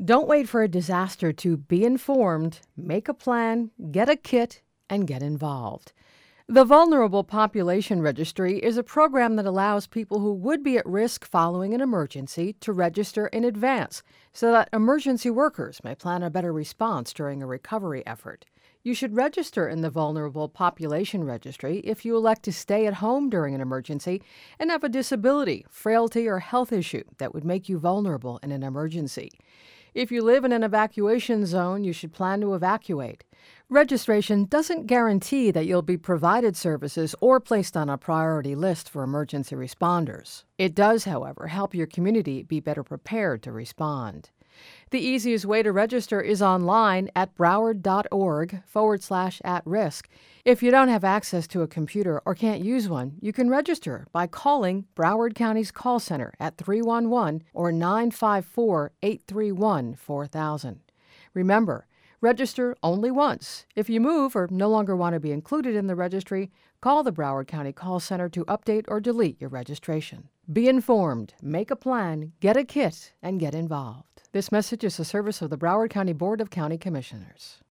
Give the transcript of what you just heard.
Don't wait for a disaster to be informed, make a plan, get a kit, and get involved. The Vulnerable Population Registry is a program that allows people who would be at risk following an emergency to register in advance so that emergency workers may plan a better response during a recovery effort. You should register in the Vulnerable Population Registry if you elect to stay at home during an emergency and have a disability, frailty, or health issue that would make you vulnerable in an emergency. If you live in an evacuation zone, you should plan to evacuate. Registration doesn't guarantee that you'll be provided services or placed on a priority list for emergency responders. It does, however, help your community be better prepared to respond. The easiest way to register is online at broward.org/at-risk. If you don't have access to a computer or can't use one, you can register by calling Broward County's call center at 311 or 954-831-4000. Remember, register only once. If you move or no longer want to be included in the registry, call the Broward County Call Center to update or delete your registration. Be informed, make a plan, get a kit, and get involved. This message is a service of the Broward County Board of County Commissioners.